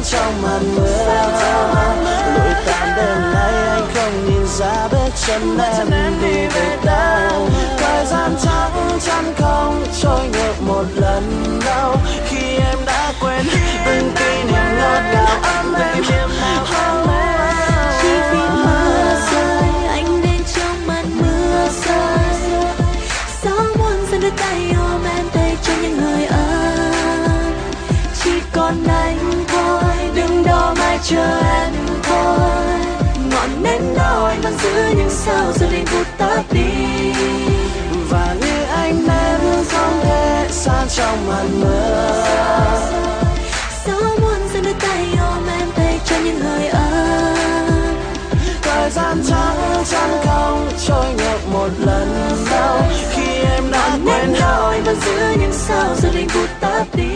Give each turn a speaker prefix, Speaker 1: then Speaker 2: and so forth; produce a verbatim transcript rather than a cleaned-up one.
Speaker 1: trong màn mưa. Lụi tàn đêm nay anh không nhìn ra bước chân em đi về đâu. Thời gian trắng chắn không trôi ngược một lần đâu. Khi em đã quên từng kỷ niệm ngọt ngào ấm êm ấm êm.
Speaker 2: Chỉ vì mưa rơi anh đến trong màn mưa rơi. Gió muốn dần đưa tay ôm em tay cho những hơi ấm. Chỉ còn anh thôi, đừng đâu mai chờ em thôi. Ngọn nến đó anh vẫn giữ nhưng sao giờ liền vụt tắt đi.
Speaker 1: Và như ánh nến không thể xa trong màn mưa.
Speaker 2: Gió muốn dần đưa tay ôm em tay cho những hơi ấm.
Speaker 1: Thời gian trắng chắn không trôi ngược một lần đâu. Khi em đã quên
Speaker 2: đâu anh vẫn giữ nhưng sao giờ liền vụt tắt đi.